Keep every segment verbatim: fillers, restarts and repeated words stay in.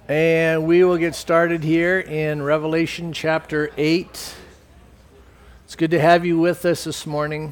And we will get started here in Revelation chapter eight. It's good to have you with us this morning.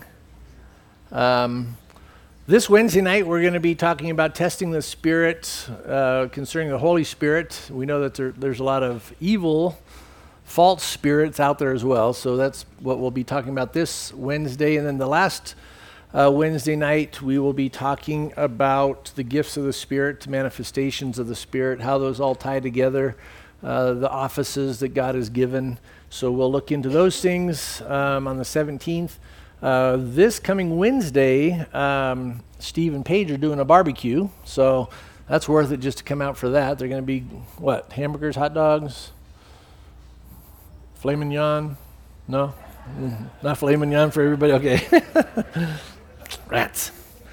Um, this Wednesday night, we're going to be talking about testing the Spirit, uh, concerning the Holy Spirit. We know that there, there's a lot of evil, false spirits out there as well. So that's what we'll be talking about this Wednesday. And then the last uh, Wednesday night, we will be talking about the gifts of the Spirit, manifestations of the Spirit, how those all tie together, uh, the offices that God has given. So we'll look into those things um, on the seventeenth. Uh, this coming Wednesday, um, Steve and Paige are doing a barbecue, so that's worth it just to come out for that. They're going to be, what, hamburgers, hot dogs, filet mignon? No? Mm, not filet mignon for everybody? Okay. Rats.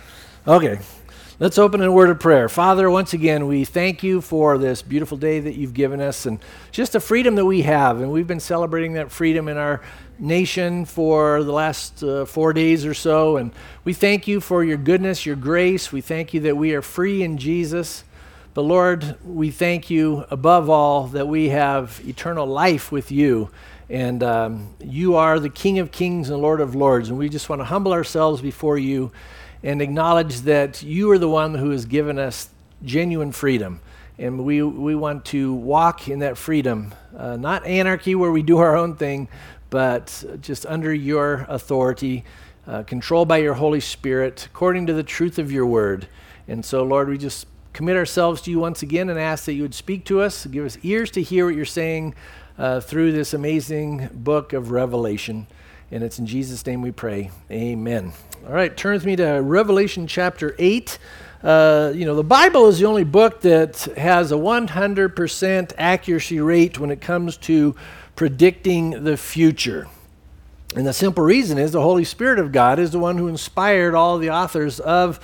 Okay. Let's open in a word of prayer. Father, once again, we thank you for this beautiful day that you've given us and just the freedom that we have. And we've been celebrating that freedom in our nation for the last uh, four days or so. And we thank you for your goodness, your grace. We thank you that we are free in Jesus. But Lord, we thank you above all that we have eternal life with you. And um, you are the King of Kings and Lord of Lords. And we just want to humble ourselves before you and acknowledge that you are the one who has given us genuine freedom. And we we want to walk in that freedom, uh, not anarchy where we do our own thing, but just under your authority, uh, controlled by your Holy Spirit, according to the truth of your word. And so, Lord, we just commit ourselves to you once again and ask that you would speak to us, give us ears to hear what you're saying uh, through this amazing book of Revelation. And it's in Jesus' name we pray. Amen. All right, turn with me to Revelation chapter eight. Uh, you know, the Bible is the only book that has a one hundred percent accuracy rate when it comes to predicting the future. And the simple reason is the Holy Spirit of God is the one who inspired all the authors of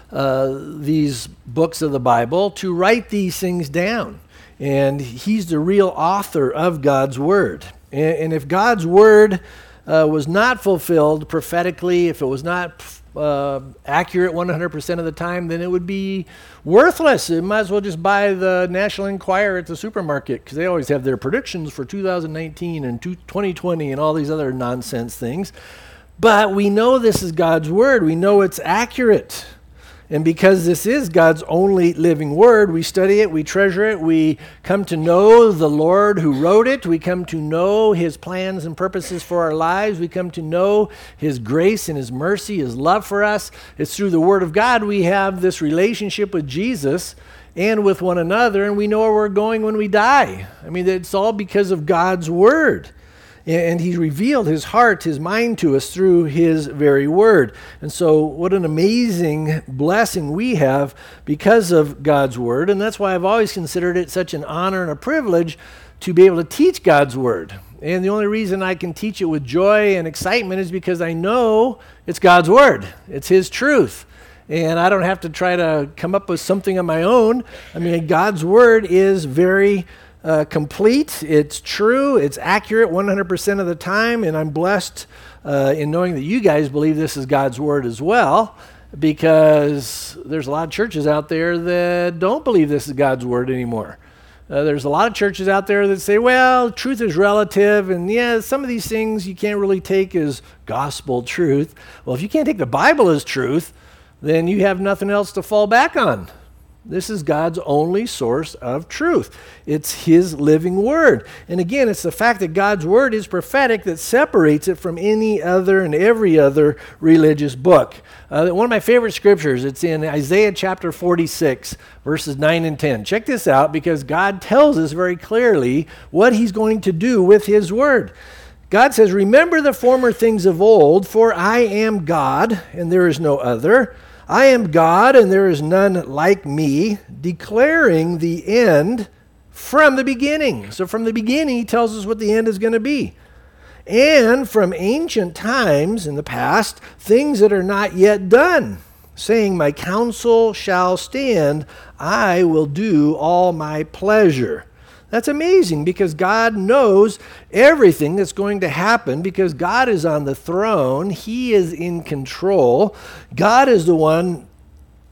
uh, these books of the Bible to write these things down. And he's the real author of God's Word. And, and if God's Word Uh, was not fulfilled prophetically, if it was not uh, accurate one hundred percent of the time, then it would be worthless. You might as well just buy the National Enquirer at the supermarket, because they always have their predictions for two thousand nineteen and twenty twenty and all these other nonsense things. But we know this is God's Word. We know it's accurate. And because this is God's only living word, we study it, we treasure it, we come to know the Lord who wrote it, we come to know his plans and purposes for our lives, we come to know his grace and his mercy, his love for us. It's through the word of God we have this relationship with Jesus and with one another, and we know where we're going when we die. I mean, it's all because of God's word. And he revealed his heart, his mind to us through his very word. And so what an amazing blessing we have because of God's word. And that's why I've always considered it such an honor and a privilege to be able to teach God's word. And the only reason I can teach it with joy and excitement is because I know it's God's word. It's his truth. And I don't have to try to come up with something on my own. I mean, God's word is very Uh, complete, it's true, it's accurate one hundred percent of the time, and I'm blessed uh, in knowing that you guys believe this is God's word as well, because there's a lot of churches out there that don't believe this is God's word anymore. Uh, there's a lot of churches out there that say, well, truth is relative, and yeah, some of these things you can't really take as gospel truth. Well, if you can't take the Bible as truth, then you have nothing else to fall back on. This is God's only source of truth. It's his living word. And again, it's the fact that God's word is prophetic that separates it from any other and every other religious book. Uh, one of my favorite scriptures, it's in Isaiah chapter forty-six, verses nine and ten. Check this out, because God tells us very clearly what he's going to do with his word. God says, "Remember the former things of old, for I am God, and there is no other. I am God, and there is none like me, declaring the end from the beginning." So from the beginning, he tells us what the end is going to be. "And from ancient times in the past, things that are not yet done, saying, my counsel shall stand, I will do all my pleasure." That's amazing, because God knows everything that's going to happen, because God is on the throne. He is in control. God is the one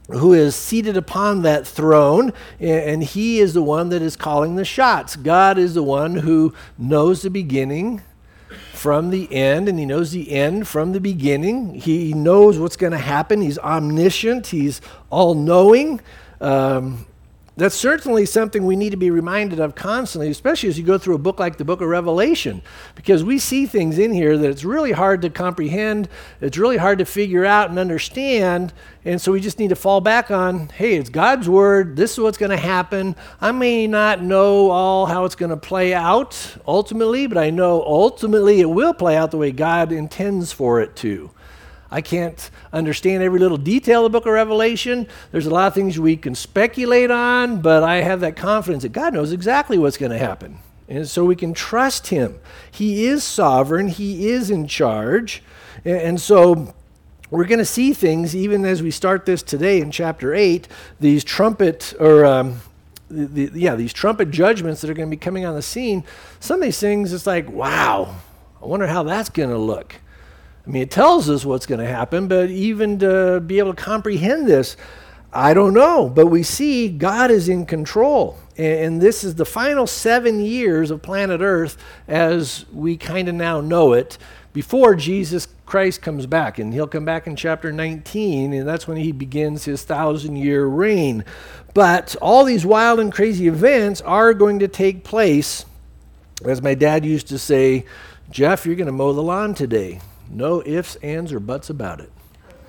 who is seated upon that throne, and he is the one that is calling the shots. God is the one who knows the beginning from the end, and he knows the end from the beginning. He knows what's going to happen. He's omniscient. He's all-knowing. Um, That's certainly something we need to be reminded of constantly, especially as you go through a book like the book of Revelation, because we see things in here that it's really hard to comprehend, it's really hard to figure out and understand, and so we just need to fall back on, hey, it's God's word, this is what's going to happen. I may not know all how it's going to play out ultimately, but I know ultimately it will play out the way God intends for it to. I can't understand every little detail of the book of Revelation. There's a lot of things we can speculate on, but I have that confidence that God knows exactly what's going to happen. And so we can trust him. He is sovereign. He is in charge. And so we're going to see things, even as we start this today in chapter eight, these trumpet, or um, the, the, yeah, these trumpet judgments that are going to be coming on the scene. Some of these things, it's like, wow, I wonder how that's going to look. I mean, it tells us what's going to happen, but even to be able to comprehend this, I don't know. But we see God is in control. And this is the final seven years of planet Earth as we kind of now know it before Jesus Christ comes back. And he'll come back in chapter nineteen, and that's when he begins his thousand-year reign. But all these wild and crazy events are going to take place. As my dad used to say, Jeff, you're going to mow the lawn today. No ifs, ands, or buts about it.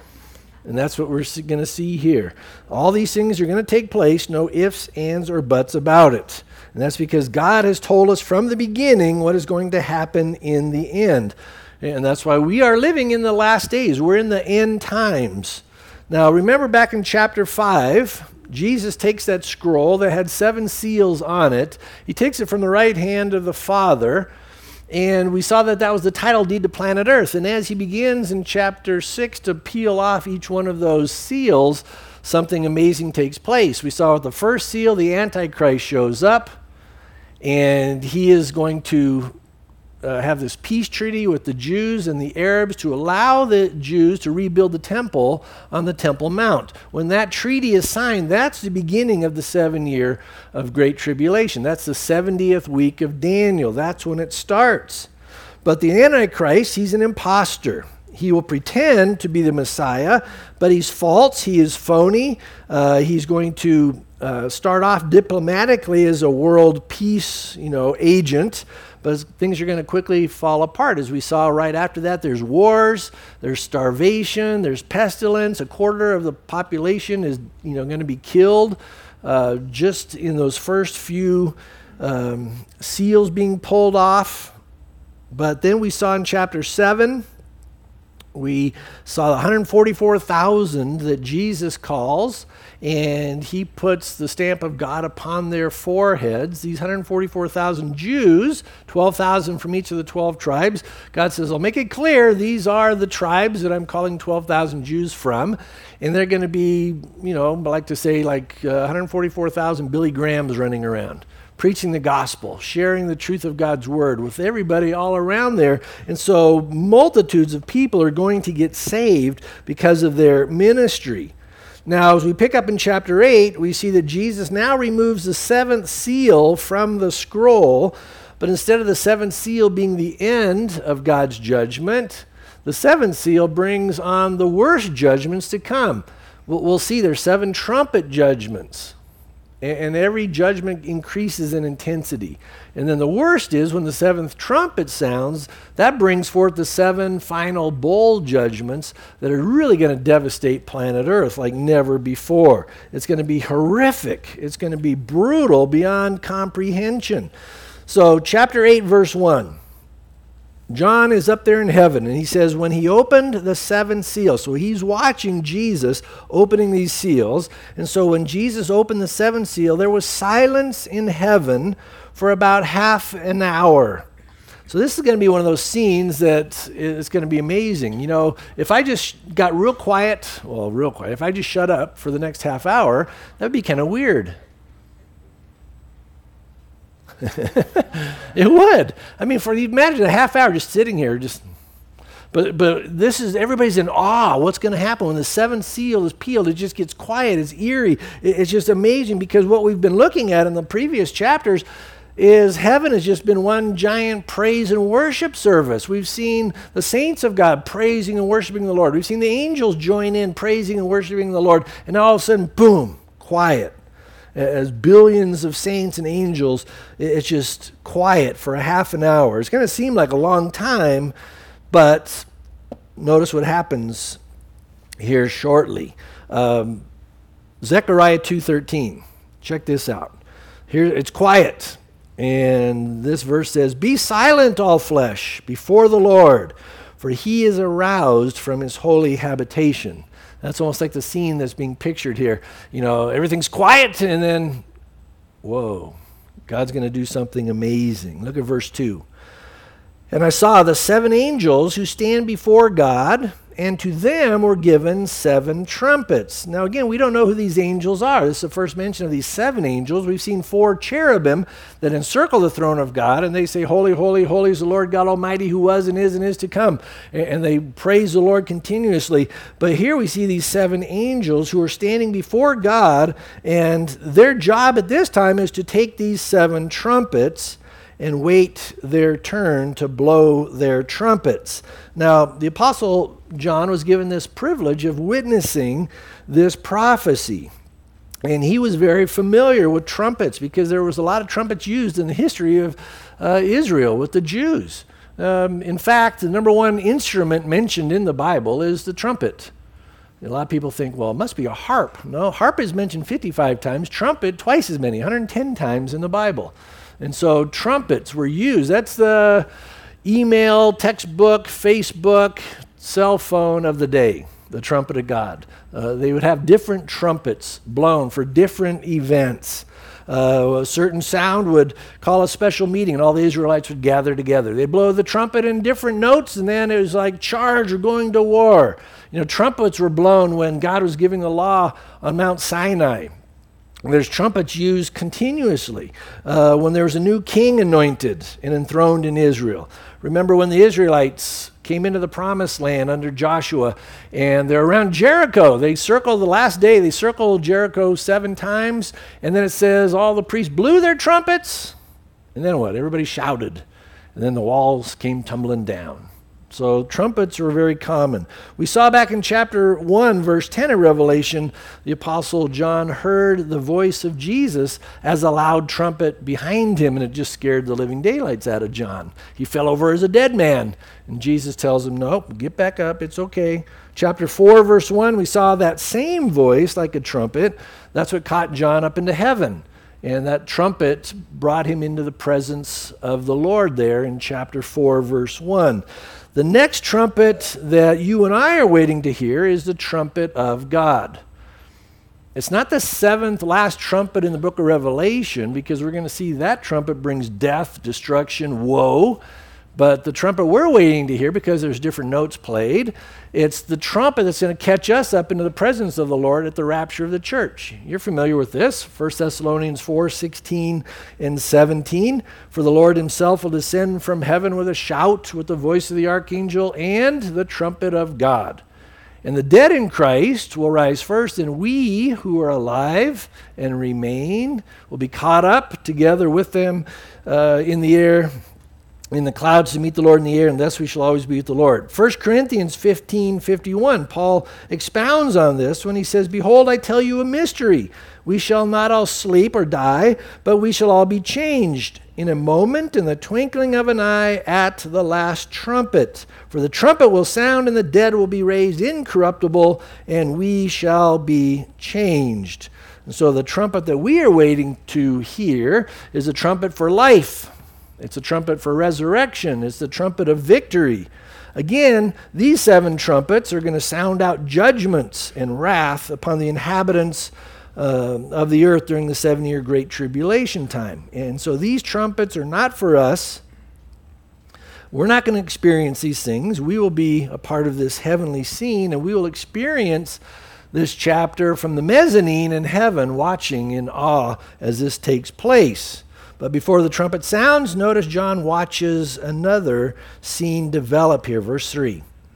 And that's what we're going to see here. All these things are going to take place, no ifs, ands, or buts about it. And that's because God has told us from the beginning what is going to happen in the end. And that's why we are living in the last days. We're in the end times. Now, remember back in chapter five, Jesus takes that scroll that had seven seals on it. He takes it from the right hand of the Father. And we saw that that was the title deed to planet Earth. And as he begins in chapter six to peel off each one of those seals, something amazing takes place. We saw with the first seal, the Antichrist shows up, and he is going to uh, have this peace treaty with the Jews and the Arabs to allow the Jews to rebuild the temple on the Temple Mount. When that treaty is signed, that's the beginning of the seven year of Great Tribulation. That's the seventieth week of Daniel. That's when it starts. But the Antichrist, he's an imposter. He will pretend to be the Messiah, but he's false. He is phony. Uh, he's going to uh, start off diplomatically as a world peace, you know, agent. But things are going to quickly fall apart. As we saw right after that, there's wars, there's starvation, there's pestilence. A quarter of the population is, you know, going to be killed uh, just in those first few um, seals being pulled off. But then we saw in chapter seven, we saw one hundred forty-four thousand that Jesus calls, and he puts the stamp of God upon their foreheads. These one hundred forty-four thousand Jews, twelve thousand from each of the twelve tribes. God says, I'll make it clear, these are the tribes that I'm calling twelve thousand Jews from, and they're going to be, you know, I like to say like uh, one hundred forty-four thousand Billy Grahams running around, preaching the gospel, sharing the truth of God's word with everybody all around there. And so multitudes of people are going to get saved because of their ministry. Now, as we pick up in chapter eight, we see that Jesus now removes the seventh seal from the scroll, but instead of the seventh seal being the end of God's judgment, the seventh seal brings on the worst judgments to come. We'll, we'll see there's seven trumpet judgments. And every judgment increases in intensity. And then the worst is when the seventh trumpet sounds, that brings forth the seven final bowl judgments that are really going to devastate planet Earth like never before. It's going to be horrific. It's going to be brutal beyond comprehension. So chapter eight, verse one. John is up there in heaven, and he says, when he opened the seven seals, so he's watching Jesus opening these seals, and so when Jesus opened the seventh seal, there was silence in heaven for about half an hour. So this is going to be one of those scenes that is going to be amazing. You know, if I just got real quiet, well, real quiet, if I just shut up for the next half hour, that would be kind of weird. It would. I mean, for imagine a half hour just sitting here, just But but this is, everybody's in awe. What's going to happen when the seventh seal is peeled? It just gets quiet. It's eerie. It, it's just amazing, because what we've been looking at in the previous chapters is heaven has just been one giant praise and worship service. We've seen the saints of God praising and worshiping the Lord. We've seen the angels join in praising and worshiping the Lord. And all of a sudden, boom, quiet. As billions of saints and angels, it's just quiet for a half an hour. It's going to seem like a long time, but notice what happens here shortly. Um, Zechariah two thirteen. Check this out. Here it's quiet. And this verse says, "Be silent, all flesh, before the Lord, for he is aroused from his holy habitation." That's almost like the scene that's being pictured here. You know, everything's quiet, and then, whoa, God's going to do something amazing. Look at verse two. "And I saw the seven angels who stand before God, and to them were given seven trumpets." Now again, we don't know who these angels are. This is the first mention of these seven angels. We've seen four cherubim that encircle the throne of God, and they say, "Holy, holy, holy is the Lord God Almighty, who was and is and is to come." And they praise the Lord continuously. But here we see these seven angels who are standing before God, and their job at this time is to take these seven trumpets and wait their turn to blow their trumpets. Now, the Apostle John was given this privilege of witnessing this prophecy. And he was very familiar with trumpets, because there was a lot of trumpets used in the history of uh, Israel with the Jews. Um, in fact, the number one instrument mentioned in the Bible is the trumpet. A lot of people think, well, it must be a harp. No, harp is mentioned fifty-five times, trumpet twice as many, one hundred ten times in the Bible. And so trumpets were used. That's the email, textbook, Facebook, cell phone of the day, the trumpet of God. Uh, they would have different trumpets blown for different events. Uh, a certain sound would call a special meeting, and all the Israelites would gather together. They'd blow the trumpet in different notes, and then it was like, charge, or going to war. You know, trumpets were blown when God was giving the law on Mount Sinai. There's trumpets used continuously uh, when there was a new king anointed and enthroned in Israel. Remember when the Israelites came into the promised land under Joshua, and they're around Jericho. They circled the last day, they circled Jericho seven times, and then it says all the priests blew their trumpets, and then what? Everybody shouted, and then the walls came tumbling down. So trumpets are very common. We saw back in chapter one, verse ten of Revelation, the Apostle John heard the voice of Jesus as a loud trumpet behind him, and it just scared the living daylights out of John. He fell over as a dead man, and Jesus tells him, "No, get back up, it's okay." Chapter four, verse one, we saw that same voice like a trumpet. That's what caught John up into heaven. And that trumpet brought him into the presence of the Lord there in chapter four, verse one. The next trumpet that you and I are waiting to hear is the trumpet of God. It's not the seventh last trumpet in the book of Revelation, because we're going to see that trumpet brings death, destruction, woe. But the trumpet we're waiting to hear, because there's different notes played, it's the trumpet that's going to catch us up into the presence of the Lord at the rapture of the church. You're familiar with this, First Thessalonians four, sixteen and seventeen. "For the Lord himself will descend from heaven with a shout, with the voice of the archangel, and the trumpet of God. And the dead in Christ will rise first, and we who are alive and remain will be caught up together with them uh, in the air, in the clouds to meet the Lord in the air, and thus we shall always be with the Lord." First Corinthians fifteen fifty-one, Paul expounds on this when he says, "Behold, I tell you a mystery. We shall not all sleep or die, but we shall all be changed in a moment, in the twinkling of an eye, at the last trumpet. For the trumpet will sound, and the dead will be raised incorruptible, and we shall be changed." And so the trumpet that we are waiting to hear is a trumpet for life. It's a trumpet for resurrection. It's the trumpet of victory. Again, these seven trumpets are going to sound out judgments and wrath upon the inhabitants uh, of the earth during the seven-year Great Tribulation time. And so these trumpets are not for us. We're not going to experience these things. We will be a part of this heavenly scene, and we will experience this chapter from the mezzanine in heaven, watching in awe as this takes place. But before the trumpet sounds, notice John watches another scene develop here. Verse three.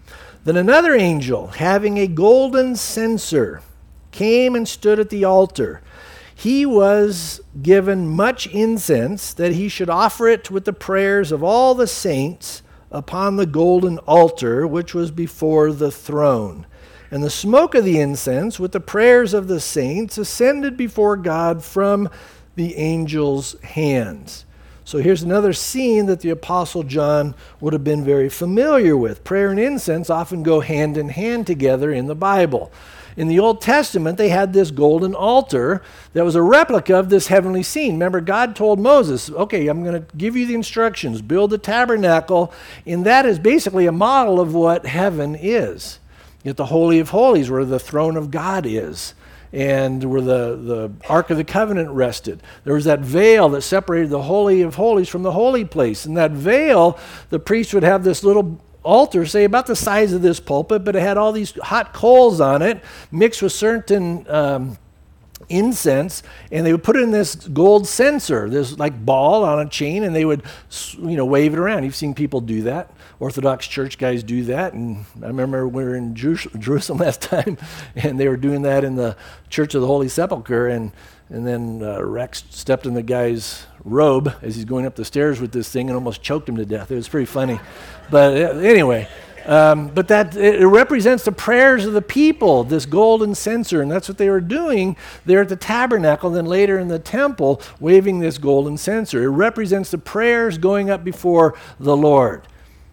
Then another angel, having a golden censer, came and stood at the altar. He was given much incense, that he should offer it with the prayers of all the saints upon the golden altar which was before the throne. And the smoke of the incense with the prayers of the saints ascended before God from the angel's hands. So here's another scene that the Apostle John would have been very familiar with. Prayer and incense often go hand in hand together in the Bible. In the Old Testament, they had this golden altar that was a replica of this heavenly scene. Remember, God told Moses, okay, I'm going to give you the instructions, build the tabernacle, and that is basically a model of what heaven is. At the Holy of Holies, where the throne of God is, and where the, the Ark of the Covenant rested. There was that veil that separated the Holy of Holies from the holy place. And that veil, the priest would have this little altar, say about the size of this pulpit, but it had all these hot coals on it, mixed with certain um, incense, and they would put it in this gold censer, this like ball on a chain, and they would, you know, wave it around. You've seen people do that. Orthodox church guys do that, and I remember we were in Jerusalem last time, and they were doing that in the Church of the Holy Sepulchre, and and then uh, Rex stepped in the guy's robe as he's going up the stairs with this thing and almost choked him to death. It was pretty funny, but uh, anyway. Um, but that it represents the prayers of the people, this golden censer, and that's what they were doing there at the tabernacle, then later in the temple, waving this golden censer. It represents the prayers going up before the Lord.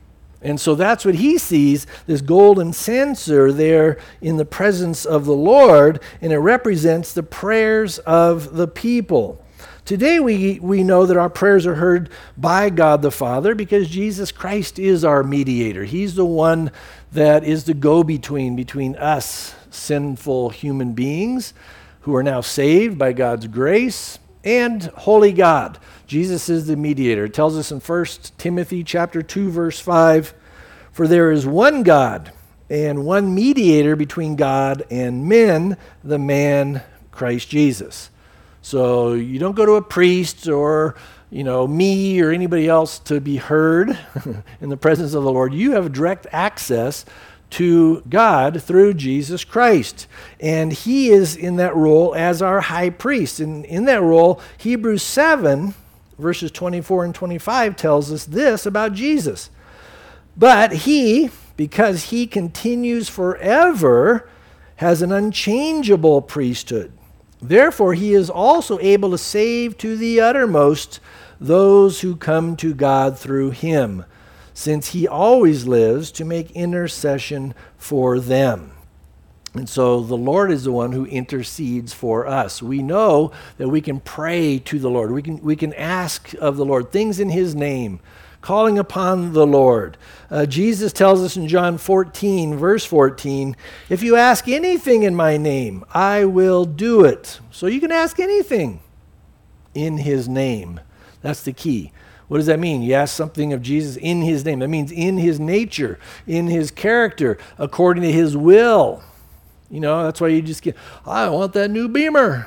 And so that's what he sees, this golden censer there in the presence of the Lord, and it represents the prayers of the people. Today we, we know that our prayers are heard by God the Father because Jesus Christ is our mediator. He's the one that is the go-between between us, sinful human beings who are now saved by God's grace, and holy God. Jesus is the mediator. It tells us in First Timothy chapter two, verse five, "For there is one God and one mediator between God and men, the man Christ Jesus." So you don't go to a priest or, you know, me or anybody else to be heard in the presence of the Lord. You have direct access to God through Jesus Christ. And he is in that role as our high priest. And in that role, Hebrews seven, verses twenty-four and twenty-five tells us this about Jesus. "But he, because he continues forever, has an unchangeable priesthood. Therefore, he is also able to save to the uttermost those who come to God through him, since he always lives to make intercession for them." And so the Lord is the one who intercedes for us. We know that we can pray to the Lord. We can, we can ask of the Lord things in his name, calling upon the Lord. Uh, Jesus tells us in John fourteen, verse fourteen, "If you ask anything in my name, I will do it." So you can ask anything in his name. That's the key. What does that mean? You ask something of Jesus in his name. That means in his nature, in his character, according to his will. You know, that's why you just get, "I want that new Beamer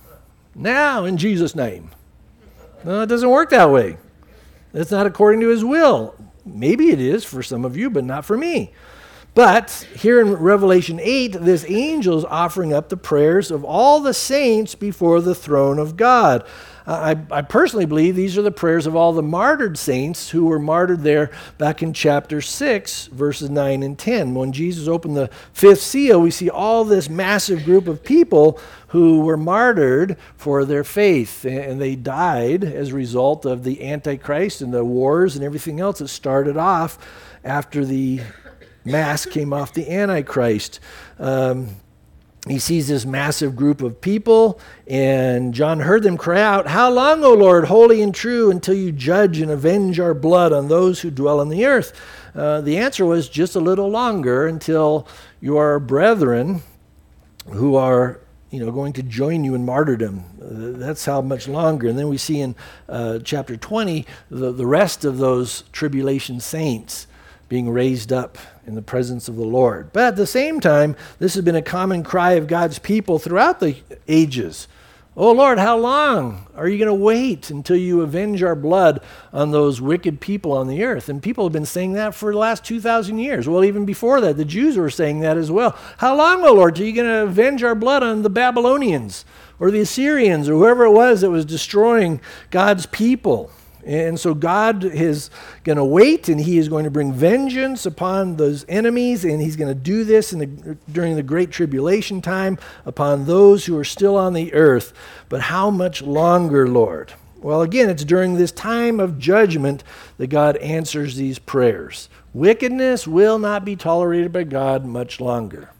now in Jesus' name." No, it doesn't work that way. That's not according to his will. Maybe it is for some of you, but not for me. But here in Revelation eight, this angel is offering up the prayers of all the saints before the throne of God. I, I personally believe these are the prayers of all the martyred saints who were martyred there back in chapter six, verses nine and ten. When Jesus opened the fifth seal, we see all this massive group of people who were martyred for their faith, and they died as a result of the Antichrist and the wars and everything else that started off after the mask came off the Antichrist. Um, He sees this massive group of people, and John heard them cry out, "How long, O Lord, holy and true, until you judge and avenge our blood on those who dwell on the earth?" Uh, the answer was just a little longer, until your brethren who are, you know, going to join you in martyrdom. Uh, that's how much longer. And then we see in uh, chapter twenty the, the rest of those tribulation saints being raised up in the presence of the Lord. But at the same time, this has been a common cry of God's people throughout the ages. Oh Lord, how long are you going to wait until you avenge our blood on those wicked people on the earth? And people have been saying that for the last two thousand years. Well, even before that, the Jews were saying that as well. How long, oh Lord, are you going to avenge our blood on the Babylonians or the Assyrians or whoever it was that was destroying God's people? And so God is going to wait, and he is going to bring vengeance upon those enemies, and he's going to do this in the, during the Great Tribulation time upon those who are still on the earth. But how much longer, Lord? Well, again, it's during this time of judgment that God answers these prayers. Wickedness will not be tolerated by God much longer.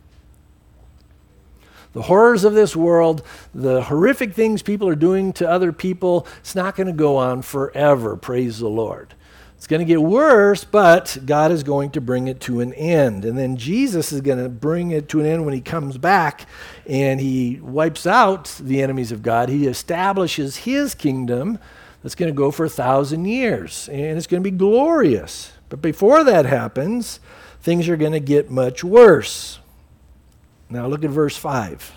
The horrors of this world, the horrific things people are doing to other people, it's not going to go on forever, praise the Lord. It's going to get worse, but God is going to bring it to an end. And then Jesus is going to bring it to an end when he comes back and he wipes out the enemies of God. He establishes his kingdom that's going to go for a thousand years, and it's going to be glorious. But before that happens, things are going to get much worse. Now look at verse five.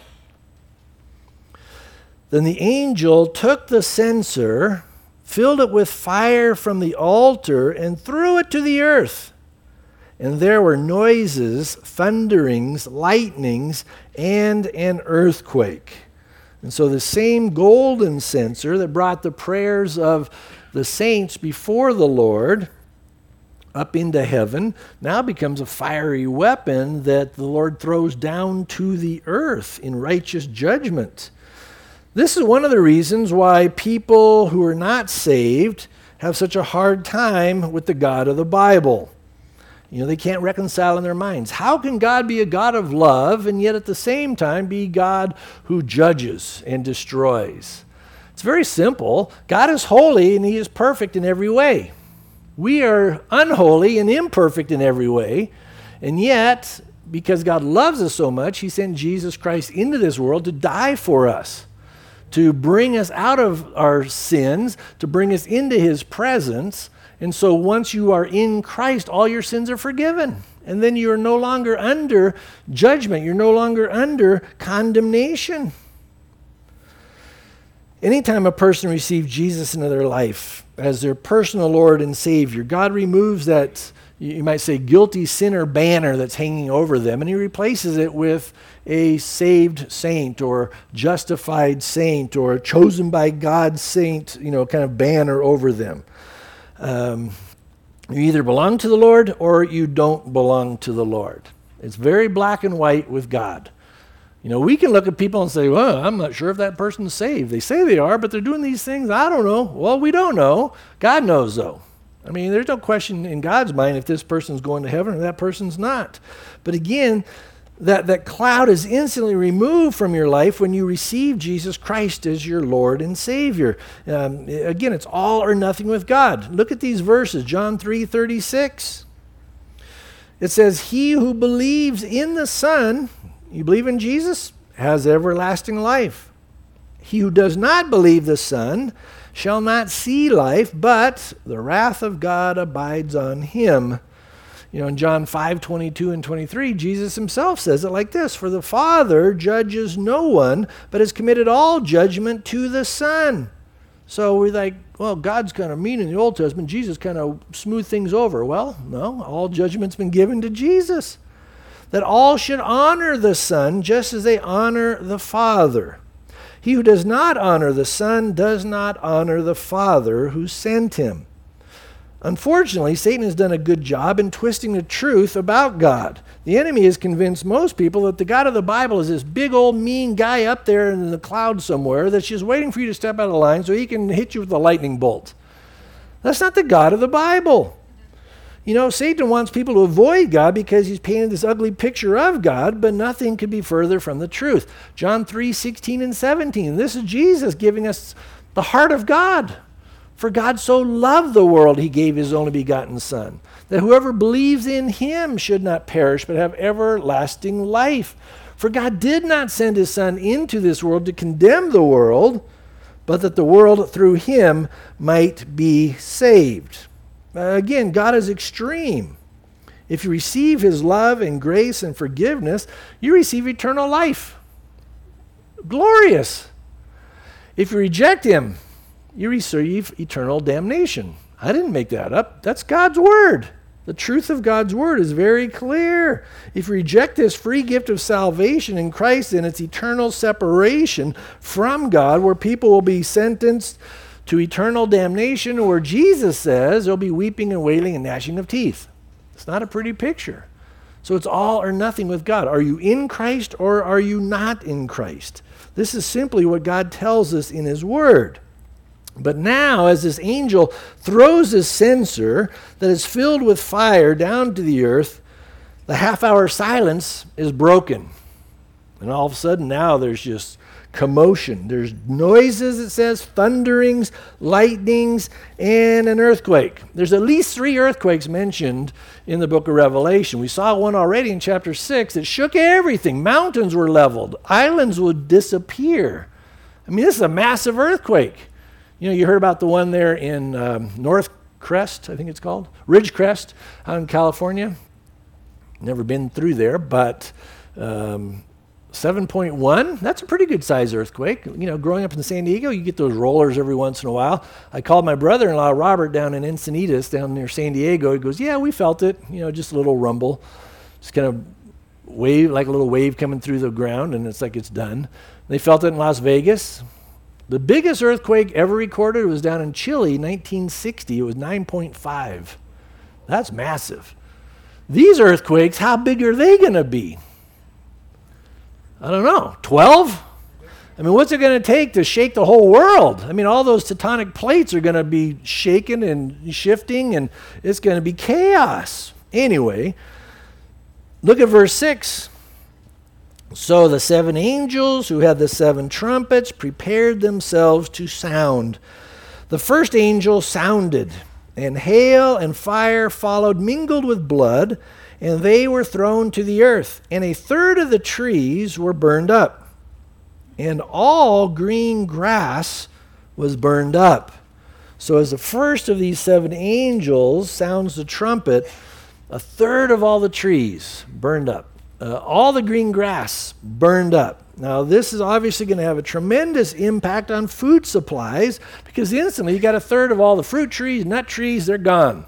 Then the angel took the censer, filled it with fire from the altar, and threw it to the earth. And there were noises, thunderings, lightnings, and an earthquake. And so the same golden censer that brought the prayers of the saints before the Lord up into heaven now becomes a fiery weapon that the Lord throws down to the earth in righteous judgment. This is one of the reasons why people who are not saved have such a hard time with the God of the Bible. You know, they can't reconcile in their minds. How can God be a God of love and yet at the same time be God who judges and destroys? It's very simple. God is holy and he is perfect in every way. We are unholy and imperfect in every way, and yet, because God loves us so much, he sent Jesus Christ into this world to die for us, to bring us out of our sins, to bring us into his presence. And so once you are in Christ, all your sins are forgiven. And then you are no longer under judgment. You're no longer under condemnation. Anytime a person receives Jesus into their life as their personal Lord and Savior, God removes that, you might say, guilty sinner banner that's hanging over them, and he replaces it with a saved saint or justified saint or chosen by God saint, you know, kind of banner over them. Um, you either belong to the Lord or you don't belong to the Lord. It's very black and white with God. You know, we can look at people and say, well, I'm not sure if that person's saved. They say they are, but they're doing these things. I don't know. Well, we don't know. God knows, though. I mean, there's no question in God's mind if this person's going to heaven or that person's not. But again, that, that cloud is instantly removed from your life when you receive Jesus Christ as your Lord and Savior. Um, again, it's all or nothing with God. Look at these verses, John three thirty-six. It says, he who believes in the Son, you believe in Jesus, has everlasting life. He who does not believe the Son shall not see life, but the wrath of God abides on him. You know, in John five twenty-two and twenty-three, Jesus himself says it like this, for the Father judges no one, but has committed all judgment to the Son. So we're like, well, God's kind of mean in the Old Testament. Jesus kind of smoothed things over. Well, no, all judgment's been given to Jesus. That all should honor the Son just as they honor the Father. He who does not honor the Son does not honor the Father who sent him. Unfortunately, Satan has done a good job in twisting the truth about God. The enemy has convinced most people that the God of the Bible is this big old mean guy up there in the cloud somewhere that's just waiting for you to step out of line so he can hit you with a lightning bolt. That's not the God of the Bible. You know, Satan wants people to avoid God because he's painted this ugly picture of God, but nothing could be further from the truth. John three sixteen and seventeen. This is Jesus giving us the heart of God. For God so loved the world, he gave his only begotten Son, that whoever believes in him should not perish, but have everlasting life. For God did not send his Son into this world to condemn the world, but that the world through him might be saved. Uh, again, God is extreme. If you receive his love and grace and forgiveness, you receive eternal life. Glorious. If you reject him, you receive eternal damnation. I didn't make that up. That's God's word. The truth of God's word is very clear. If you reject this free gift of salvation in Christ, then it's eternal separation from God, where people will be sentenced to eternal damnation, or Jesus says there'll be weeping and wailing and gnashing of teeth. It's not a pretty picture. So it's all or nothing with God. Are you in Christ or are you not in Christ? This is simply what God tells us in his word. But now, as this angel throws his censer that is filled with fire down to the earth, the half-hour silence is broken. And all of a sudden now there's just commotion. There's noises, it says, thunderings, lightnings, and an earthquake. There's at least three earthquakes mentioned in the book of Revelation. We saw one already in chapter six that shook everything. Mountains were leveled. Islands would disappear. I mean, this is a massive earthquake. You know, you heard about the one there in um, North Crest, I think it's called, Ridgecrest out in California. Never been through there, but um, seven point one, that's a pretty good size earthquake. You know, growing up in San Diego, you get those rollers every once in a while. I called my brother-in-law, Robert, down in Encinitas, down near San Diego. He goes, yeah, we felt it, you know, just a little rumble. Just kind of wave, like a little wave coming through the ground, and it's like it's done. They felt it in Las Vegas. The biggest earthquake ever recorded was down in Chile, nineteen sixty. It was nine point five. That's massive. These earthquakes, how big are they going to be? I don't know, twelve? I mean, what's it going to take to shake the whole world? I mean, all those tectonic plates are going to be shaking and shifting, and it's going to be chaos. Anyway, look at verse six. So the seven angels who had the seven trumpets prepared themselves to sound. The first angel sounded, and hail and fire followed, mingled with blood, and they were thrown to the earth. And a third of the trees were burned up, and all green grass was burned up. So as the first of these seven angels sounds the trumpet, a third of all the trees burned up. Uh, all the green grass burned up. Now, this is obviously going to have a tremendous impact on food supplies, because instantly you got a third of all the fruit trees, nut trees, they're gone.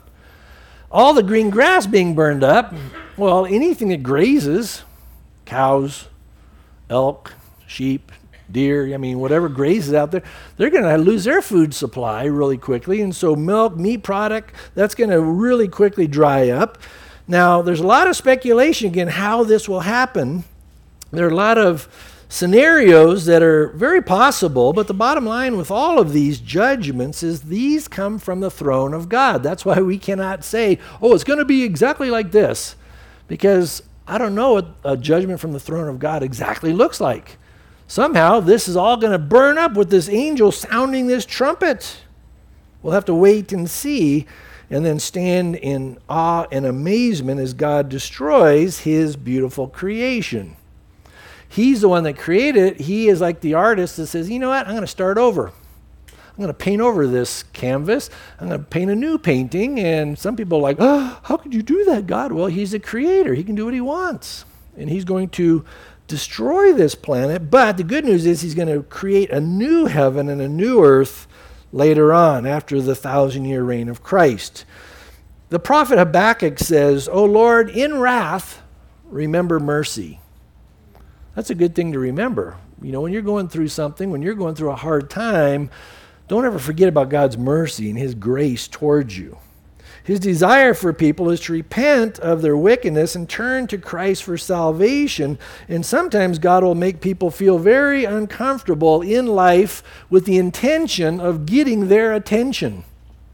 All the green grass being burned up, well, anything that grazes, cows, elk, sheep, deer, I mean, whatever grazes out there, they're going to lose their food supply really quickly. And so milk, meat product, that's going to really quickly dry up. Now, there's a lot of speculation, again, how this will happen. There are a lot of scenarios that are very possible, but the bottom line with all of these judgments is these come from the throne of God. That's why we cannot say, oh, it's going to be exactly like this, because I don't know what a judgment from the throne of God exactly looks like. Somehow, this is all going to burn up with this angel sounding this trumpet. We'll have to wait and see, and then stand in awe and amazement as God destroys his beautiful creation. He's the one that created it. He is like the artist that says, you know what, I'm going to start over. I'm going to paint over this canvas. I'm going to paint a new painting. And some people are like, oh, how could you do that, God? Well, he's the creator. He can do what he wants. And he's going to destroy this planet. But the good news is he's going to create a new heaven and a new earth later on, after the thousand-year reign of Christ. The prophet Habakkuk says, O Lord, in wrath, remember mercy. That's a good thing to remember. You know, when you're going through something, when you're going through a hard time, don't ever forget about God's mercy and his grace towards you. His desire for people is to repent of their wickedness and turn to Christ for salvation. And sometimes God will make people feel very uncomfortable in life with the intention of getting their attention.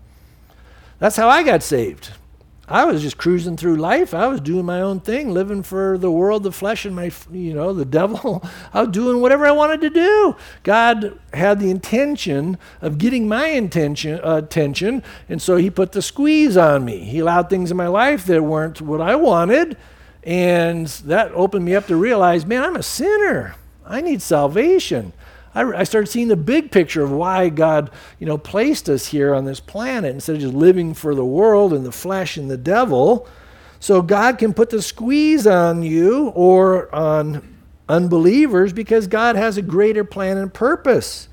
That's how I got saved. I was just cruising through life. I was doing my own thing, living for the world, the flesh, and my, you know, the devil. I was doing whatever I wanted to do. God had the intention of getting my intention, uh, attention, and so he put the squeeze on me. He allowed things in my life that weren't what I wanted, and that opened me up to realize, man, I'm a sinner. I need salvation. I, I started seeing the big picture of why God, you know, placed us here on this planet instead of just living for the world and the flesh and the devil. So God can put the squeeze on you or on unbelievers because God has a greater plan and purpose.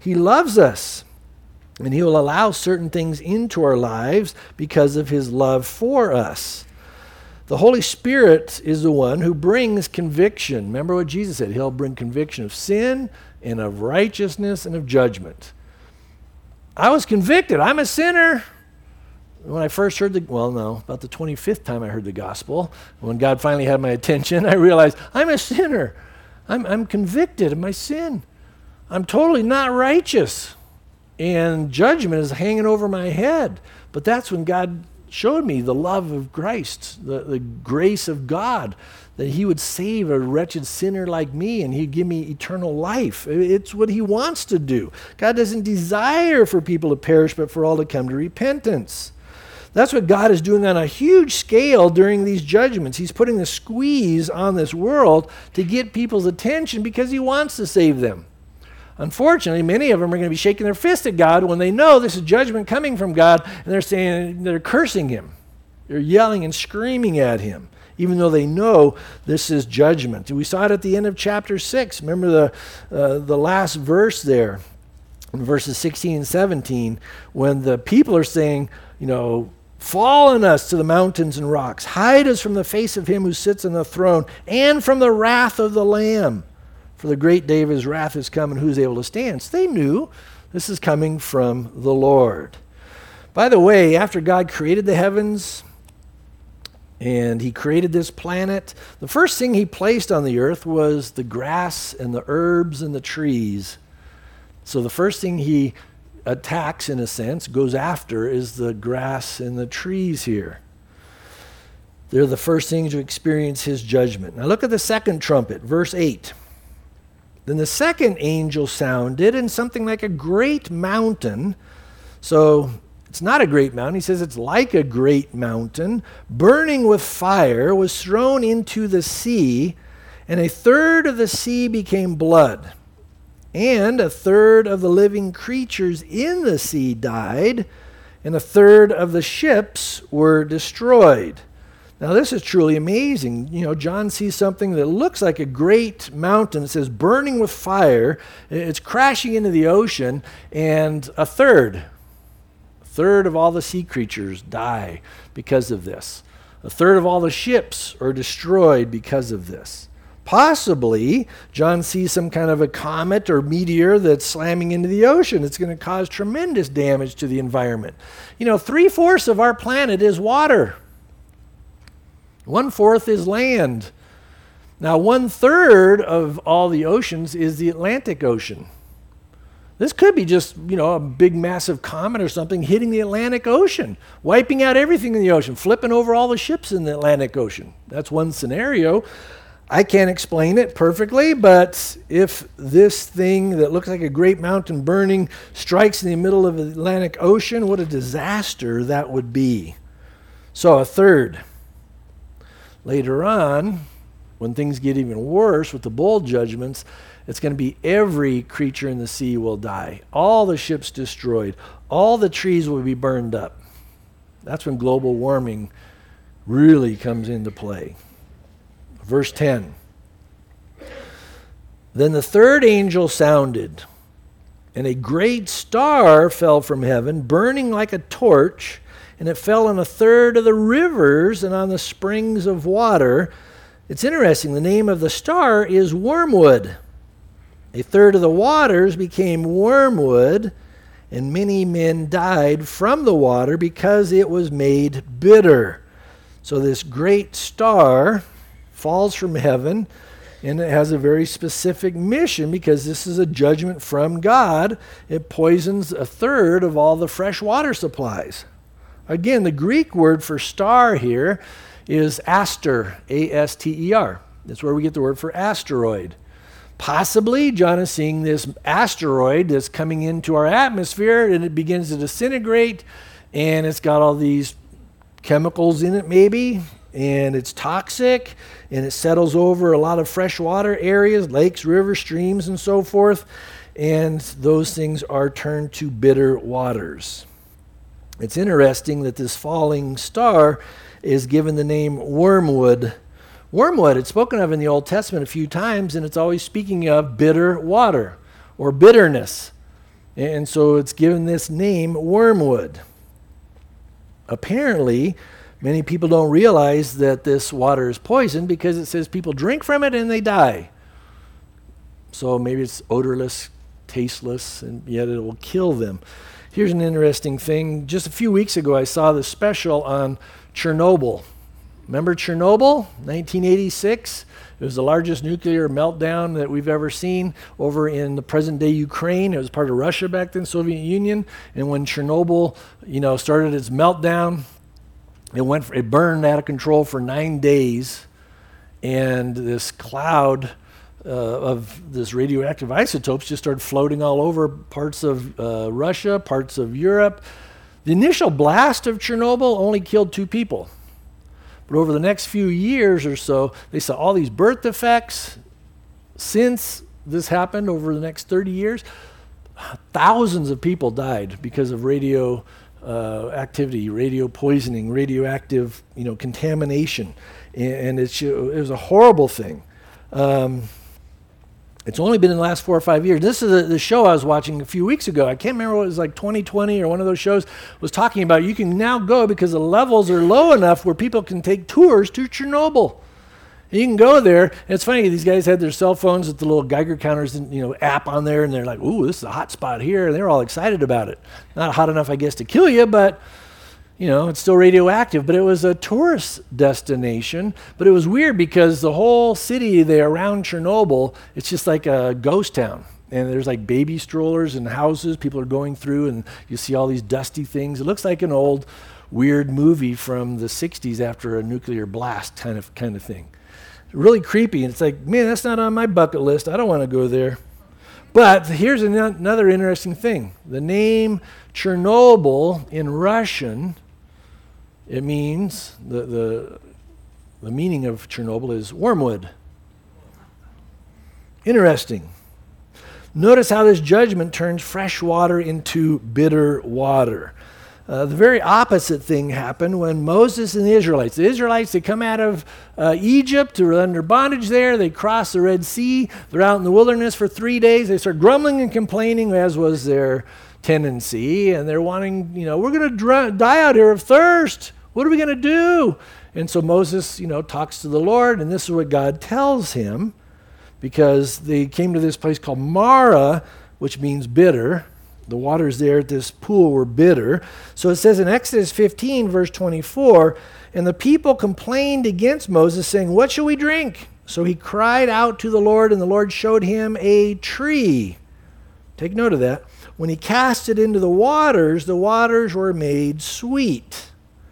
He loves us, and he will allow certain things into our lives because of his love for us. The Holy Spirit is the one who brings conviction. Remember what Jesus said, he'll bring conviction of sin and of righteousness and of judgment. I was convicted. I'm a sinner. When I first heard the, well, no, about the twenty-fifth time I heard the gospel, when God finally had my attention, I realized I'm a sinner. I'm, I'm convicted of my sin. I'm totally not righteous. And judgment is hanging over my head. But that's when God showed me the love of Christ, the, the grace of God, that he would save a wretched sinner like me and he'd give me eternal life. It's what he wants to do. God doesn't desire for people to perish, but for all to come to repentance. That's what God is doing on a huge scale during these judgments. He's putting the squeeze on this world to get people's attention because he wants to save them. Unfortunately, many of them are going to be shaking their fist at God when they know this is judgment coming from God, and they're saying, they're cursing him. They're yelling and screaming at him, even though they know this is judgment. We saw it at the end of chapter six. Remember the, uh, the last verse there, in verses sixteen and seventeen, when the people are saying, you know, fall on us to the mountains and rocks. Hide us from the face of him who sits on the throne and from the wrath of the Lamb. For the great day of his wrath is come, and who's able to stand? So they knew this is coming from the Lord. By the way, after God created the heavens and he created this planet, the first thing he placed on the earth was the grass and the herbs and the trees. So the first thing he attacks, in a sense, goes after, is the grass and the trees here. They're the first things to experience his judgment. Now look at the second trumpet, verse eight. Then the second angel sounded, and something like a great mountain, so it's not a great mountain, he says it's like a great mountain, burning with fire, was thrown into the sea, and a third of the sea became blood. And a third of the living creatures in the sea died, and a third of the ships were destroyed. Now this is truly amazing. You know, John sees something that looks like a great mountain. It says burning with fire. It's crashing into the ocean, and a third, a third of all the sea creatures die because of this. A third of all the ships are destroyed because of this. Possibly, John sees some kind of a comet or meteor that's slamming into the ocean. It's going to cause tremendous damage to the environment. You know, three-fourths of our planet is water. One-fourth is land. Now, one-third of all the oceans is the Atlantic Ocean. This could be just, you know, a big, massive comet or something hitting the Atlantic Ocean, wiping out everything in the ocean, flipping over all the ships in the Atlantic Ocean. That's one scenario. I can't explain it perfectly, but if this thing that looks like a great mountain burning strikes in the middle of the Atlantic Ocean, what a disaster that would be. So a third. Later on, when things get even worse with the bowl judgments, it's going to be every creature in the sea will die. All the ships destroyed. All the trees will be burned up. That's when global warming really comes into play. Verse ten. Then the third angel sounded, and a great star fell from heaven, burning like a torch, and it fell on a third of the rivers and on the springs of water. It's interesting, the name of the star is wormwood. A third of the waters became wormwood, and many men died from the water because it was made bitter. So this great star falls from heaven, and it has a very specific mission because this is a judgment from God. It poisons a third of all the fresh water supplies. Again, the Greek word for star here is aster, A S T E R. That's where we get the word for asteroid. Possibly, John is seeing this asteroid that's coming into our atmosphere, and it begins to disintegrate, and it's got all these chemicals in it maybe, and it's toxic, and it settles over a lot of freshwater areas, lakes, rivers, streams, and so forth, and those things are turned to bitter waters. It's interesting that this falling star is given the name wormwood. Wormwood, it's spoken of in the Old Testament a few times, and it's always speaking of bitter water or bitterness. And so it's given this name wormwood. Apparently, many people don't realize that this water is poison because it says people drink from it and they die. So maybe it's odorless, tasteless, and yet it will kill them. Here's an interesting thing. Just a few weeks ago, I saw the special on Chernobyl. Remember Chernobyl, nineteen eighty-six? It was the largest nuclear meltdown that we've ever seen over in the present-day Ukraine. It was part of Russia back then, Soviet Union. And when Chernobyl, you know, started its meltdown, it went, it burned out of control for nine days, and this cloud uh, of this radioactive isotopes just started floating all over parts of uh, Russia, parts of Europe. The initial blast of Chernobyl only killed two people. But over the next few years or so, they saw all these birth defects. Since this happened over the next thirty years, thousands of people died because of radio uh, activity, radio poisoning, radioactive, you know, contamination, and, and it's, it was a horrible thing. Um, It's only been in the last four or five years. This is the, the show I was watching a few weeks ago. I can't remember what it was, like twenty twenty or one of those shows was talking about you can now go because the levels are low enough where people can take tours to Chernobyl. And you can go there. And it's funny, these guys had their cell phones with the little Geiger counters and, you know, app on there, and they're like, ooh, this is a hot spot here. And they're all excited about it. Not hot enough, I guess, to kill you, but you know, it's still radioactive, but it was a tourist destination. But it was weird because the whole city there around Chernobyl, it's just like a ghost town. And there's like baby strollers and houses people are going through, and you see all these dusty things. It looks like an old weird movie from the sixties after a nuclear blast kind of kind of thing. Really creepy. And it's like, man, that's not on my bucket list. I don't want to go there. But here's an- another interesting thing. The name Chernobyl in Russian, it means, the, the, the meaning of Chernobyl is wormwood. Interesting. Notice how this judgment turns fresh water into bitter water. Uh, the very opposite thing happened when Moses and the Israelites, the Israelites, they come out of uh, Egypt, they're under bondage there, they cross the Red Sea, they're out in the wilderness for three days, they start grumbling and complaining, as was their tendency, and they're wanting, you know, we're going to dr- die out here of thirst. What are we going to do? And so Moses, you know, talks to the Lord, and this is what God tells him, because they came to this place called Marah, which means bitter. The waters there at this pool were bitter. So it says in Exodus fifteen, verse twenty-four, and the people complained against Moses, saying, what shall we drink? So he cried out to the Lord, and the Lord showed him a tree. Take note of that. When he cast it into the waters, the waters were made sweet.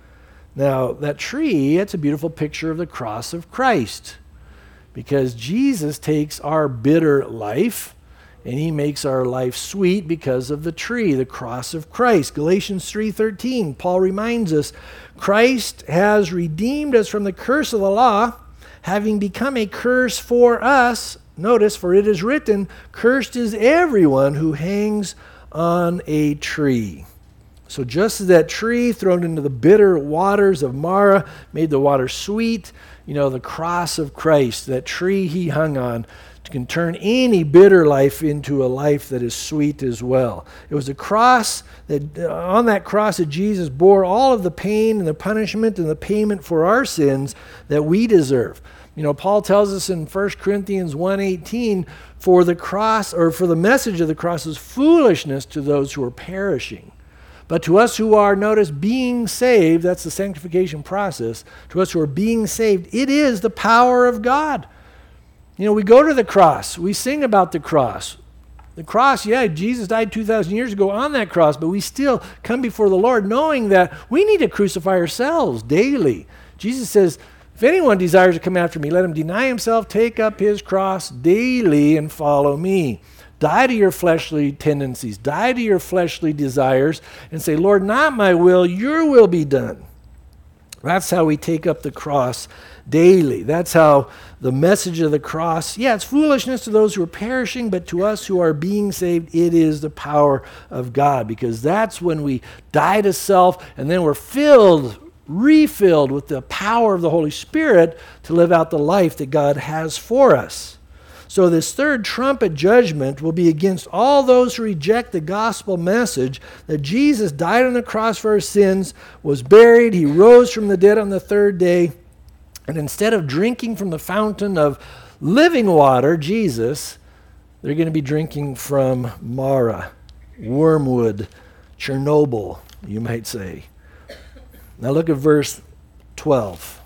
Now, that tree, that's a beautiful picture of the cross of Christ, because Jesus takes our bitter life and he makes our life sweet because of the tree, the cross of Christ. Galatians three thirteen, Paul reminds us, Christ has redeemed us from the curse of the law, having become a curse for us. Notice, for it is written, cursed is everyone who hangs on a tree. So just as that tree thrown into the bitter waters of Marah made the water sweet, you know, the cross of Christ, that tree he hung on, can turn any bitter life into a life that is sweet as well. It was a cross that, uh, on that cross that Jesus bore all of the pain and the punishment and the payment for our sins that we deserve. You know, Paul tells us in First Corinthians one eighteen, for the cross, or for the message of the cross is foolishness to those who are perishing. But to us who are, notice, being saved, that's the sanctification process, to us who are being saved, it is the power of God. You know, we go to the cross. We sing about the cross. The cross, yeah, Jesus died two thousand years ago on that cross, but we still come before the Lord knowing that we need to crucify ourselves daily. Jesus says, if anyone desires to come after me, let him deny himself, take up his cross daily and follow me. Die to your fleshly tendencies. Die to your fleshly desires and say, Lord, not my will, your will be done. That's how we take up the cross daily. That's how the message of the cross, yeah, it's foolishness to those who are perishing, but to us who are being saved, it is the power of God, because that's when we die to self and then we're filled, refilled with the power of the Holy Spirit to live out the life that God has for us. So this third trumpet judgment will be against all those who reject the gospel message that Jesus died on the cross for our sins, was buried, he rose from the dead on the third day, and instead of drinking from the fountain of living water, Jesus, they're going to be drinking from Mara, wormwood, Chernobyl, you might say. Now look at verse twelve.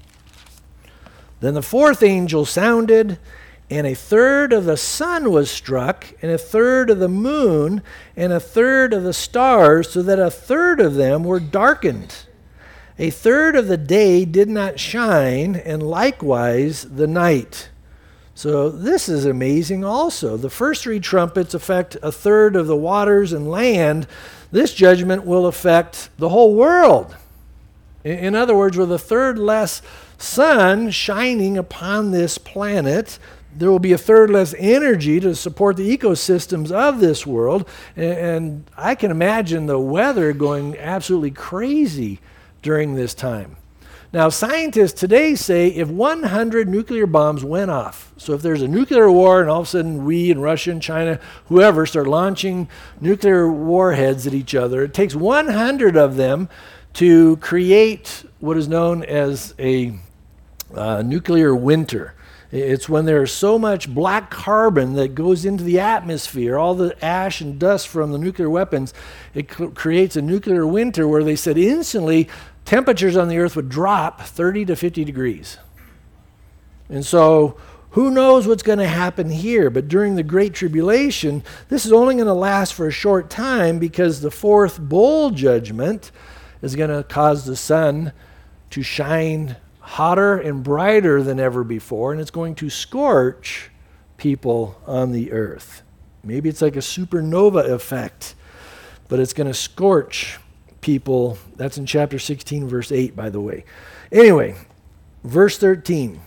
Then the fourth angel sounded, and a third of the sun was struck, and a third of the moon, and a third of the stars, so that a third of them were darkened. A third of the day did not shine, and likewise the night. So this is amazing also. The first three trumpets affect a third of the waters and land. This judgment will affect the whole world. In other words, with a third less sun shining upon this planet, there will be a third less energy to support the ecosystems of this world. And I can imagine the weather going absolutely crazy during this time. Now, scientists today say if one hundred nuclear bombs went off, so if there's a nuclear war and all of a sudden we and Russia and China, whoever, start launching nuclear warheads at each other, it takes one hundred of them to create what is known as a uh, nuclear winter. It's when there's so much black carbon that goes into the atmosphere, all the ash and dust from the nuclear weapons, it cl- creates a nuclear winter where they said instantly temperatures on the earth would drop thirty to fifty degrees. And so who knows what's going to happen here, but during the Great Tribulation, this is only going to last for a short time because the fourth bowl judgment is going to cause the sun to shine hotter and brighter than ever before, and it's going to scorch people on the earth. Maybe it's like a supernova effect, but it's going to scorch people. That's in chapter sixteen, verse eight, by the way. Anyway, verse thirteen.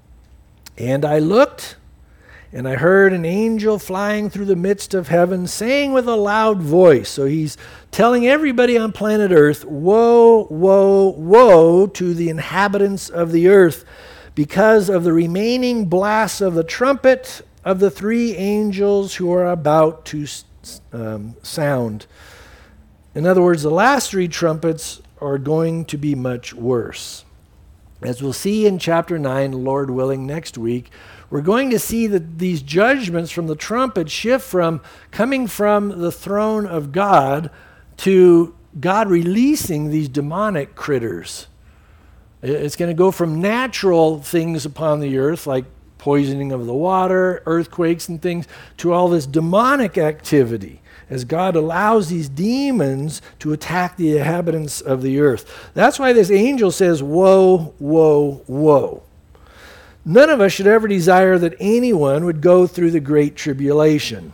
And I looked, and I heard an angel flying through the midst of heaven, saying with a loud voice. So he's telling everybody on planet Earth, woe, woe, woe to the inhabitants of the earth, because of the remaining blasts of the trumpet of the three angels who are about to um, sound. In other words, the last three trumpets are going to be much worse. As we'll see in chapter nine, Lord willing, next week, we're going to see that these judgments from the trumpet shift from coming from the throne of God to God releasing these demonic critters. It's going to go from natural things upon the earth, like poisoning of the water, earthquakes and things, to all this demonic activity, as God allows these demons to attack the inhabitants of the earth. That's why this angel says, woe, woe, woe. None of us should ever desire that anyone would go through the great tribulation.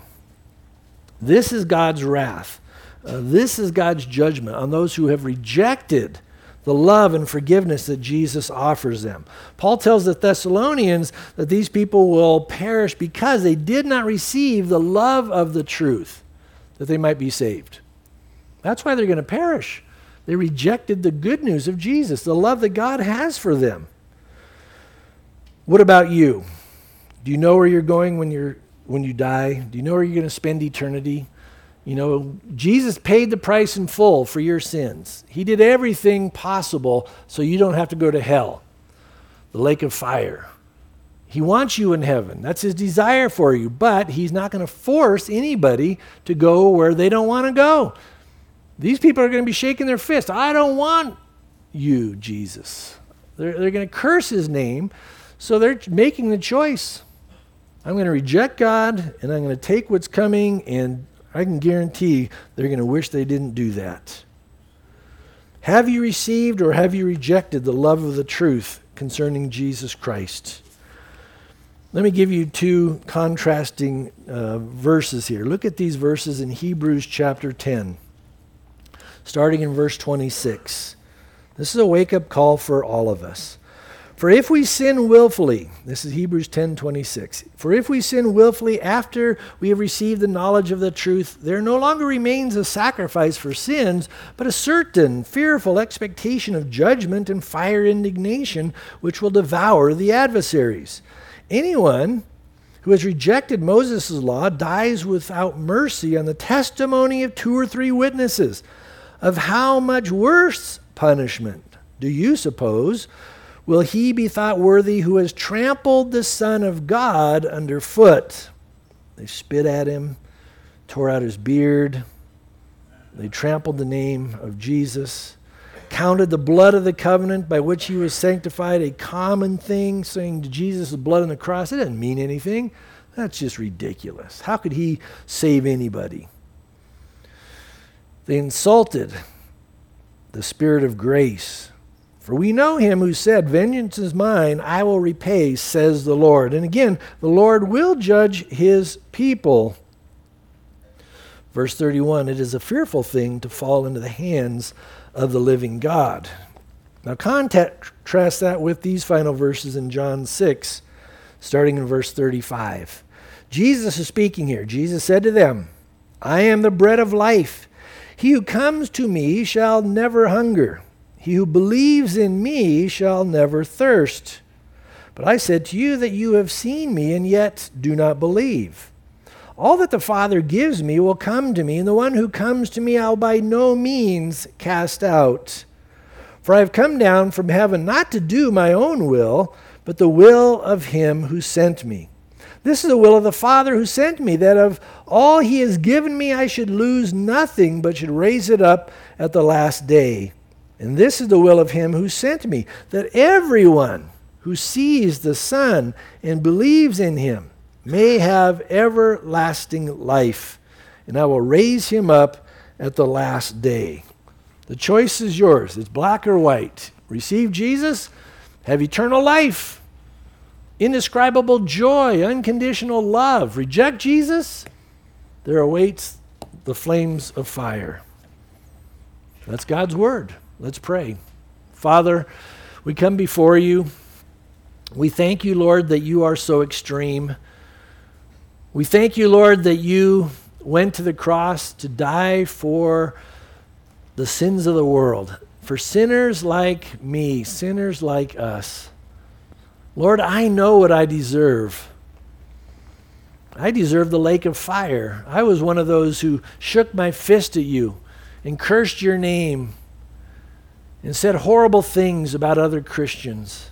This is God's wrath. Uh, this is God's judgment on those who have rejected the love and forgiveness that Jesus offers them. Paul tells the Thessalonians that these people will perish because they did not receive the love of the truth, that they might be saved. That's why they're going to perish. They rejected the good news of Jesus, the love that God has for them. What about you? Do you know where you're going when you're when you die? Do you know where you're going to spend eternity? You know, Jesus paid the price in full for your sins. He did everything possible so you don't have to go to hell, the lake of fire. He wants you in heaven. That's his desire for you, but he's not going to force anybody to go where they don't want to go. These people are going to be shaking their fist. I don't want you, Jesus. They're, they're going to curse his name, so they're making the choice. I'm going to reject God, and I'm going to take what's coming, and I can guarantee they're going to wish they didn't do that. Have you received or have you rejected the love of the truth concerning Jesus Christ? Let me give you two contrasting uh, verses here. Look at these verses in Hebrews chapter ten, starting in verse twenty-six. This is a wake-up call for all of us. For if we sin willfully, this is Hebrews ten twenty-six. For if we sin willfully after we have received the knowledge of the truth, there no longer remains a sacrifice for sins, but a certain fearful expectation of judgment and fire indignation, which will devour the adversaries. Anyone who has rejected Moses' law dies without mercy on the testimony of two or three witnesses. Of how much worse punishment do you suppose will he be thought worthy who has trampled the Son of God underfoot? They spit at him, tore out his beard. They trampled the name of Jesus, counted the blood of the covenant by which he was sanctified a common thing, saying to Jesus' blood on the cross, it doesn't mean anything. That's just ridiculous. How could he save anybody? They insulted the Spirit of grace. For we know him who said, vengeance is mine, I will repay, says the Lord. And again, the Lord will judge his people. Verse thirty-one, it is a fearful thing to fall into the hands of the living God. Now contrast that with these final verses in John six, starting in verse thirty-five. Jesus is speaking here. Jesus said to them, I am the bread of life. He who comes to me shall never hunger. He who believes in me shall never thirst. But I said to you that you have seen me and yet do not believe. All that the Father gives me will come to me, and the one who comes to me I'll by no means cast out. For I have come down from heaven not to do my own will, but the will of him who sent me. This is the will of the Father who sent me, that of all he has given me I should lose nothing, but should raise it up at the last day. And this is the will of him who sent me, that everyone who sees the Son and believes in him may have everlasting life, and I will raise him up at the last day. The choice is yours. It's black or white. Receive Jesus, have eternal life, indescribable joy, unconditional love. Reject Jesus, there awaits the flames of fire. That's God's word. Let's pray. Father, we come before you. We thank you, Lord, that you are so extreme. We thank you, Lord, that you went to the cross to die for the sins of the world, for sinners like me, sinners like us. Lord, I know what I deserve. I deserve the lake of fire. I was one of those who shook my fist at you and cursed your name and said horrible things about other Christians.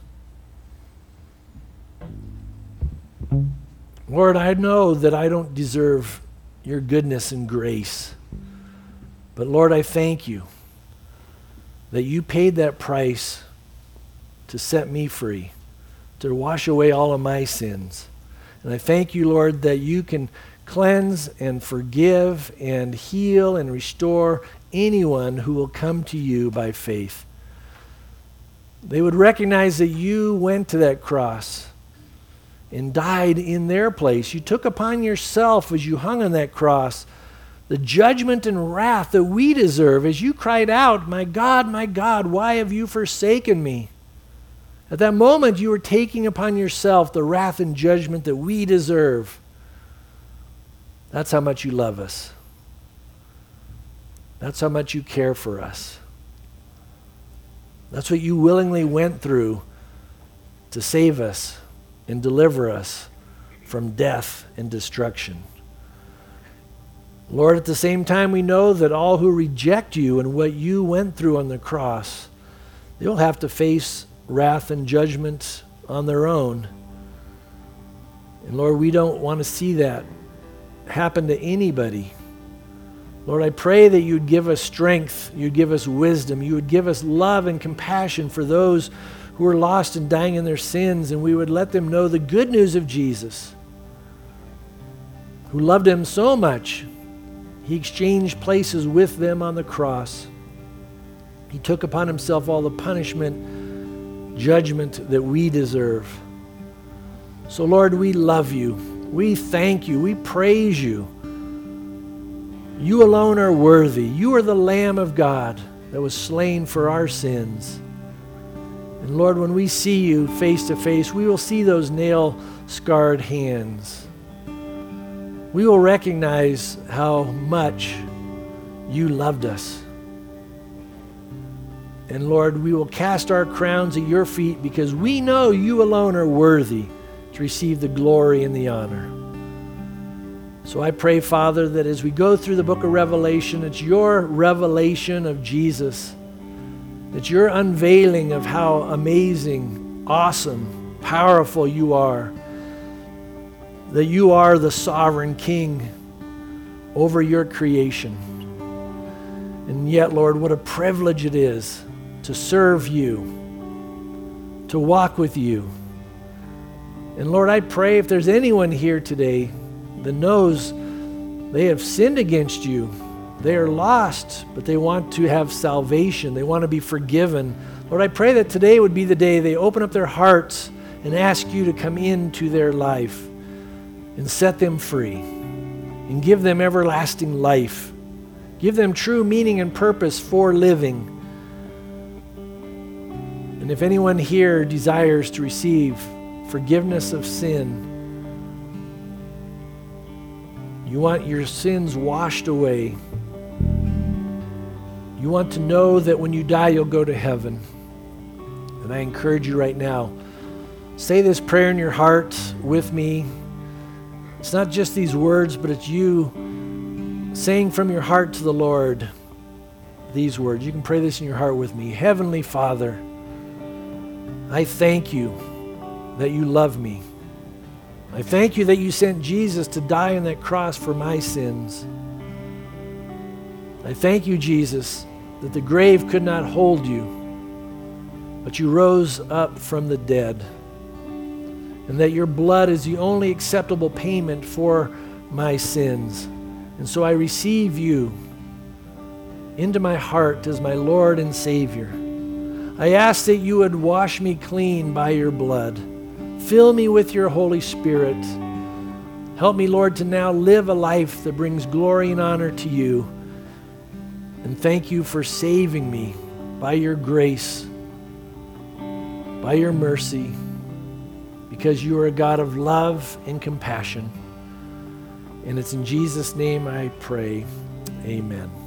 Lord, I know that I don't deserve your goodness and grace. But Lord, I thank you that you paid that price to set me free, to wash away all of my sins. And I thank you, Lord, that you can cleanse and forgive and heal and restore anyone who will come to you by faith. They would recognize that you went to that cross and died in their place. You took upon yourself as you hung on that cross the judgment and wrath that we deserve as you cried out, my God, my God, why have you forsaken me? At that moment, you were taking upon yourself the wrath and judgment that we deserve. That's how much you love us. That's how much you care for us. That's what you willingly went through to save us and deliver us from death and destruction. Lord, at the same time, we know that all who reject you and what you went through on the cross, they'll have to face wrath and judgment on their own. And Lord, we don't want to see that happen to anybody. Lord, I pray that you'd give us strength, you'd give us wisdom, you would give us love and compassion for those who are lost and dying in their sins, and we would let them know the good news of Jesus, who loved them so much, he exchanged places with them on the cross. He took upon himself all the punishment, judgment that we deserve. So Lord, we love you. We thank you. We praise you. You alone are worthy. You are the Lamb of God that was slain for our sins. And Lord, when we see you face to face, we will see those nail-scarred hands. We will recognize how much you loved us. And Lord, we will cast our crowns at your feet because we know you alone are worthy to to receive the glory and the honor. So I pray, Father, that as we go through the book of Revelation, it's your revelation of Jesus. It's your unveiling of how amazing, awesome, powerful you are. That you are the sovereign King over your creation. And yet, Lord, what a privilege it is to serve you, to walk with you. And Lord, I pray if there's anyone here today that knows they have sinned against you, they are lost, but they want to have salvation, they want to be forgiven. Lord, I pray that today would be the day they open up their hearts and ask you to come into their life and set them free and give them everlasting life. Give them true meaning and purpose for living. And if anyone here desires to receive forgiveness of sin, you want your sins washed away, you want to know that when you die you'll go to heaven, and I encourage you right now, say this prayer in your heart with me. It's not just these words, but it's you saying from your heart to the Lord these words. You can pray this in your heart with me. Heavenly Father, I thank you that you love me. I thank you that you sent Jesus to die on that cross for my sins. I thank you, Jesus, that the grave could not hold you, but you rose up from the dead, and that your blood is the only acceptable payment for my sins. And so I receive you into my heart as my Lord and Savior. I ask that you would wash me clean by your blood. Fill me with your Holy Spirit. Help me, Lord, to now live a life that brings glory and honor to you. And thank you for saving me by your grace, by your mercy, because you are a God of love and compassion. And it's in Jesus' name I pray. Amen.